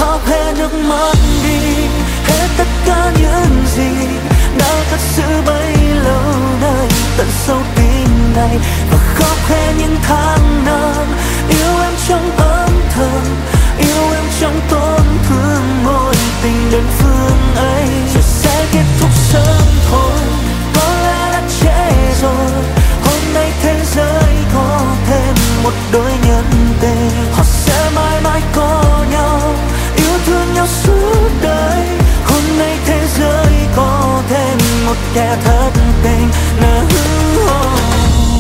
khóc hết nước mắt đi, hết tất cả những gì đã thật sự bấy lâu nay tận sâu tim này. Và khóc hết những tháng năm yêu em trong âm thầm, yêu em trong tổn thương mối tình đơn phương ấy. Rồi sẽ kết thúc sớm thôi, có lẽ đã trễ rồi. Hôm nay thế giới có thêm một đôi nhân tình, họ sẽ mãi mãi có nhau, yêu thương nhau suốt đời. Hôm nay thế giới có thêm một kẻ thất